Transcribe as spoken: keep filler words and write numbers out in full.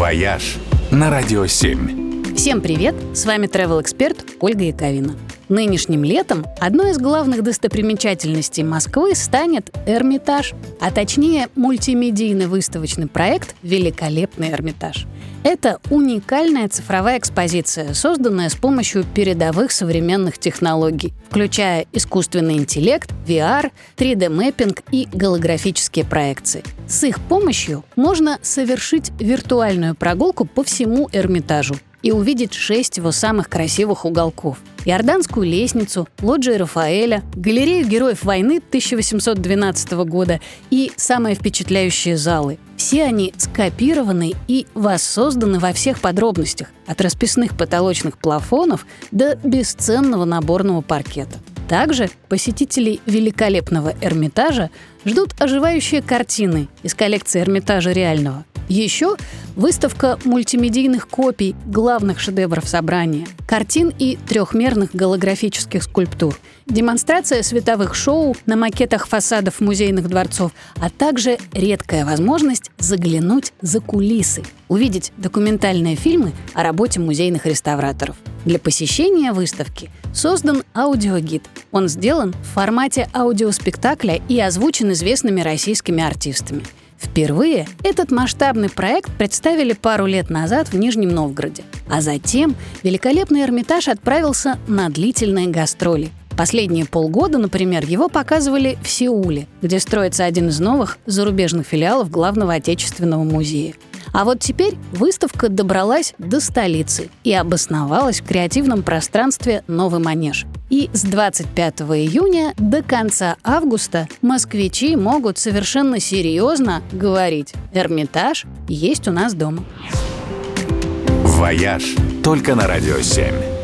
«Вояж» на Радио семь. Всем привет! С вами travel-эксперт Ольга Яковина. Нынешним летом одной из главных достопримечательностей Москвы станет Эрмитаж, а точнее мультимедийный выставочный проект «Великолепный Эрмитаж». Это уникальная цифровая экспозиция, созданная с помощью передовых современных технологий, включая искусственный интеллект, ви ар, три дэ-мэппинг и голографические проекции. С их помощью можно совершить виртуальную прогулку по всему Эрмитажу и увидеть шесть его самых красивых уголков. Иорданскую лестницу, лоджии Рафаэля, галерею героев войны тысяча восемьсот двенадцатого года и самые впечатляющие залы. Все они скопированы и воссозданы во всех подробностях, от расписных потолочных плафонов до бесценного наборного паркета. Также посетителей великолепного Эрмитажа ждут оживающие картины из коллекции Эрмитажа реального. Еще выставка мультимедийных копий главных шедевров собрания, картин и трехмерных голографических скульптур, демонстрация световых шоу на макетах фасадов музейных дворцов, а также редкая возможность заглянуть за кулисы, увидеть документальные фильмы о работе музейных реставраторов. Для посещения выставки создан аудиогид. Он сделан в формате аудиоспектакля и озвучен известными российскими артистами. Впервые этот масштабный проект представили пару лет назад в Нижнем Новгороде. А затем великолепный Эрмитаж отправился на длительные гастроли. Последние полгода, например, его показывали в Сеуле, где строится один из новых зарубежных филиалов главного отечественного музея. А вот теперь выставка добралась до столицы и обосновалась в креативном пространстве «Новый Манеж». И с двадцать пятого июня до конца августа москвичи могут совершенно серьезно говорить: «Эрмитаж есть у нас дома». «Вояж» только на Радио семь.